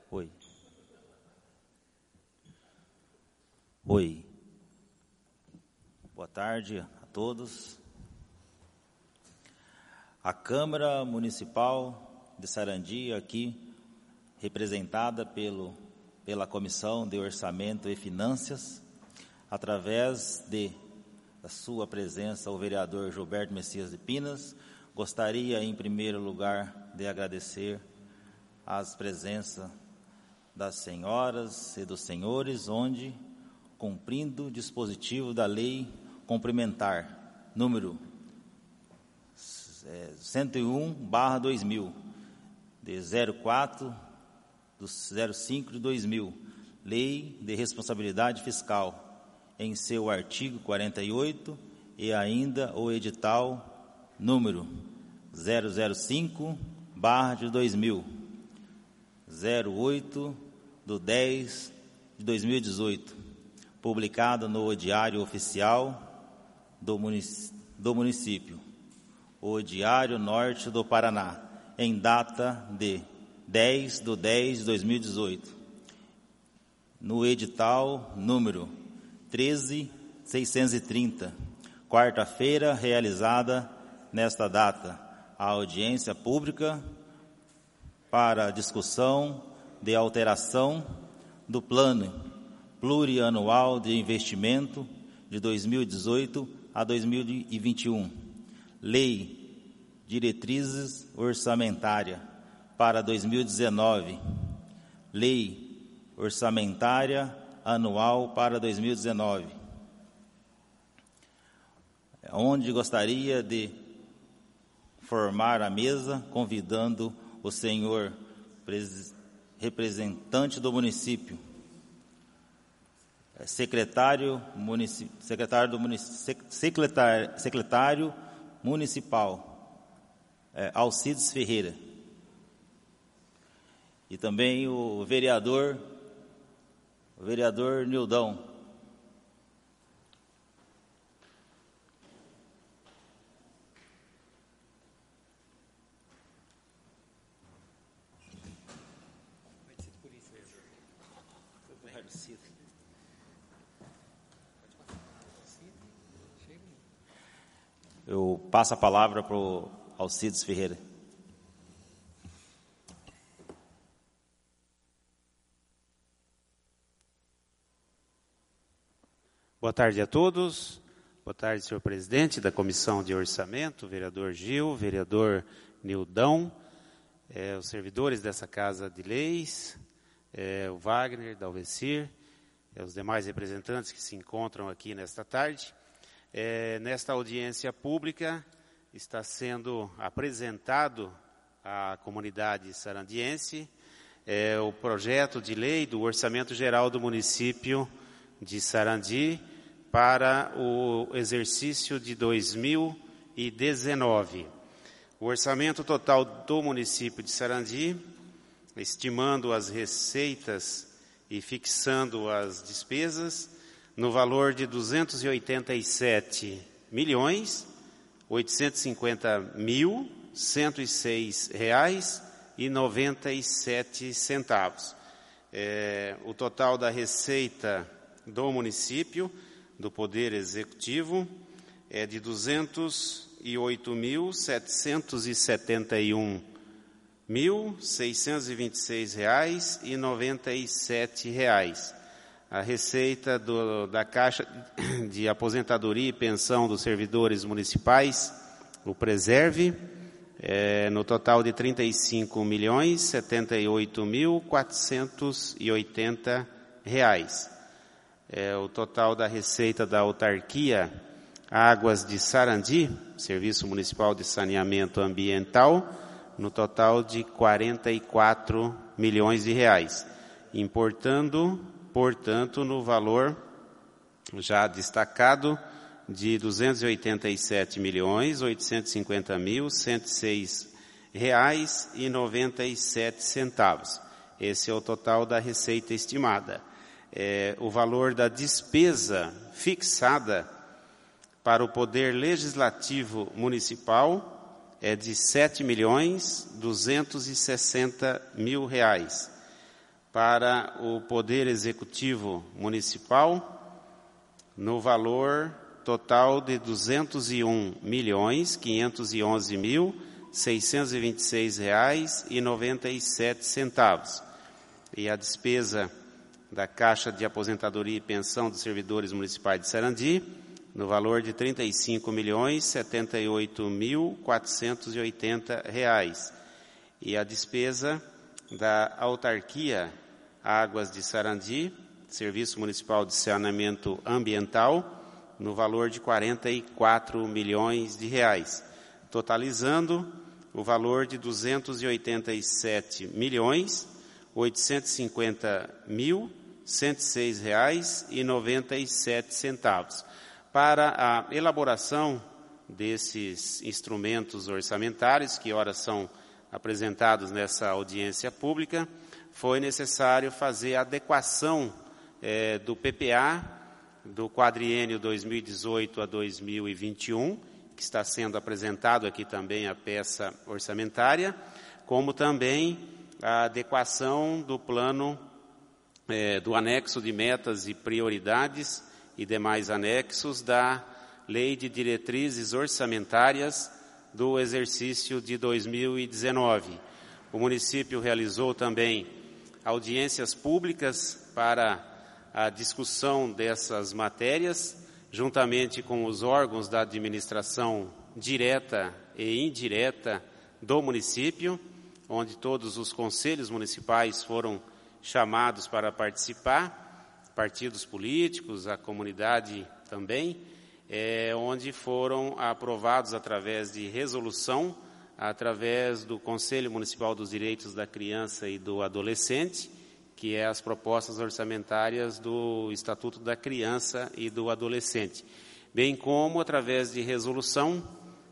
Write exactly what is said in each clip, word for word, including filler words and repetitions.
Oi. Oi. Boa tarde a todos. A Câmara Municipal de Sarandi, aqui representada pelo, pela Comissão de Orçamento e Finanças, através de da sua presença, o vereador Gilberto Messias de Pinas, gostaria, em primeiro lugar, de agradecer as presenças das senhoras e dos senhores, onde, cumprindo o dispositivo da lei complementar, número cento e um barra dois mil, de zero quatro do zero cinco de dois mil, Lei de Responsabilidade Fiscal, em seu artigo quarenta e oito, e ainda o edital número zero zero cinco barra de dois mil, zero oito do dez de dois mil e dezoito, publicado no Diário Oficial do Munic- do Município, o Diário Norte do Paraná, em data de dez de dez de dois mil e dezoito, no edital número treze mil seiscentos e trinta, quarta-feira, realizada nesta data, a audiência pública para discussão de alteração do Plano Plurianual de Investimento de dois mil e dezoito a dois mil e vinte e um, Lei Diretrizes Orçamentária para dois mil e dezenove, Lei Orçamentária Anual para dois mil e dezenove, onde gostaria de formar a mesa, convidando o senhor representante do município, secretário, munici, secretário, do munici, secretário, secretário municipal, é, Alcides Ferreira, e também o vereador O vereador Nildão. Eu passo a palavra para o Alcides Ferreira. Boa tarde a todos. Boa tarde, senhor presidente da Comissão de Orçamento, vereador Gil, vereador Nildão, é, os servidores dessa Casa de Leis, é, o Wagner, da Alvecir, é, os demais representantes que se encontram aqui nesta tarde. É, nesta audiência pública está sendo apresentado à comunidade sarandiense é, o projeto de lei do Orçamento Geral do município de Sarandi para o exercício de dois mil e dezenove. O orçamento total do município de Sarandi, estimando as receitas e fixando as despesas, no valor de duzentos e oitenta e sete milhões, oitocentos e cinquenta mil, cento e seis reais e noventa e sete centavos. É, o total da receita do município, do Poder Executivo, é de duzentos e oito mil, setecentos e setenta e um mil, seiscentos e vinte e seis reais e noventa e sete reais. A receita do, da Caixa de Aposentadoria e Pensão dos Servidores Municipais, o Preserve, é, no total de trinta e cinco milhões, setenta e oito mil, quatrocentos e oitenta reais. É, o total da receita da autarquia Águas de Sarandi, Serviço Municipal de Saneamento Ambiental, no total de quarenta e quatro milhões de reais, importando, portanto, no valor já destacado de duzentos e oitenta e sete milhões, oitocentos e cinquenta mil, cento e seis reais e noventa e sete centavos. Esse é o total da receita estimada. É, o valor da despesa fixada para o Poder Legislativo Municipal é de sete milhões, duzentos e sessenta mil reais. para o Poder Executivo Municipal no valor total de duzentos e um milhões, quinhentos e onze mil, seiscentos e vinte e seis reais e noventa e sete centavos. E a despesa da Caixa de Aposentadoria e Pensão dos Servidores Municipais de Sarandi, no valor de trinta e cinco milhões, setenta e oito mil, quatrocentos e oitenta reais. E a despesa da Autarquia Águas de Sarandi, Serviço Municipal de Saneamento Ambiental, no valor de quarenta e quatro milhões de reais, totalizando o valor de duzentos e oitenta e sete milhões, oitocentos e cinquenta mil, cento e seis reais e noventa e sete centavos. Para a elaboração desses instrumentos orçamentários, que ora são apresentados nessa audiência pública, foi necessário fazer a adequação eh, do P P A do quadriênio dois mil e dezoito a dois mil e vinte e um, que está sendo apresentado aqui também a peça orçamentária, como também a adequação do plano eh, do anexo de metas e prioridades e demais anexos da Lei de Diretrizes Orçamentárias do exercício de dois mil e dezenove. O município realizou também audiências públicas para a discussão dessas matérias, juntamente com os órgãos da administração direta e indireta do município, onde todos os conselhos municipais foram chamados para participar, partidos políticos, a comunidade também, é, onde foram aprovados através de resolução, através do Conselho Municipal dos Direitos da Criança e do Adolescente, que é as propostas orçamentárias do Estatuto da Criança e do Adolescente, bem como, através de resolução,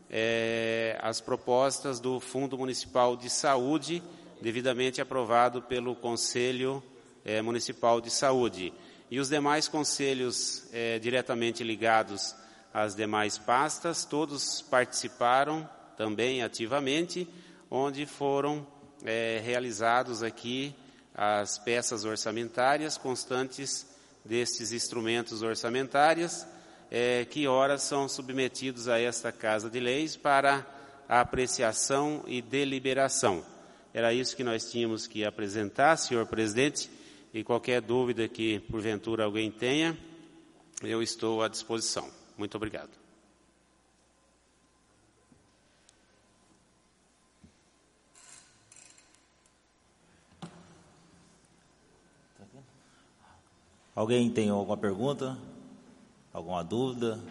é, as propostas do Fundo Municipal de Saúde, devidamente aprovado pelo Conselho é, Municipal de Saúde. E os demais conselhos é, diretamente ligados às demais pastas, todos participaram também ativamente, onde foram é, realizados aqui as peças orçamentárias constantes destes instrumentos orçamentários, eh, que ora são submetidos a esta Casa de Leis para a apreciação e deliberação. Era isso que nós tínhamos que apresentar, senhor presidente, e qualquer dúvida que porventura alguém tenha, eu estou à disposição. Muito obrigado. Alguém tem alguma pergunta? Alguma dúvida?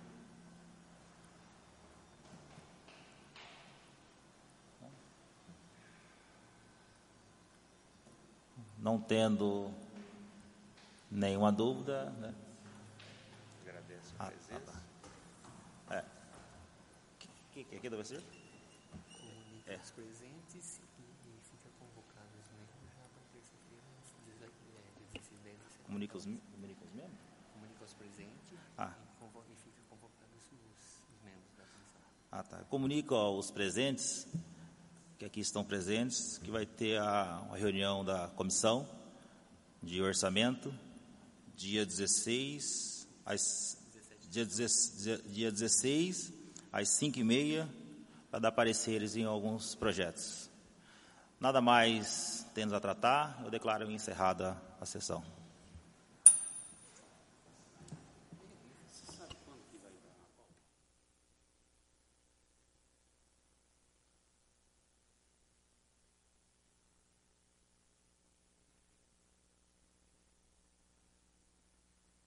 Não tendo nenhuma dúvida, né? Agradeço a ah, presença. Ah, tá. É. Que, que, que deve ser? Comunique é. os presentes e, e fica convocado os membros já para terça-feira, dezesseis. Comunica os, comunica os membros? Comunica os presentes ah. e, convo, e fica convocado os, os membros da comissão. Ah, tá. Comunica aos presentes, que aqui estão presentes, que vai ter a, uma reunião da comissão de orçamento, dia dezesseis, às, dia, dia dezesseis, às cinco e meia, para dar pareceres em alguns projetos. Nada mais temos a tratar, eu declaro encerrada a sessão.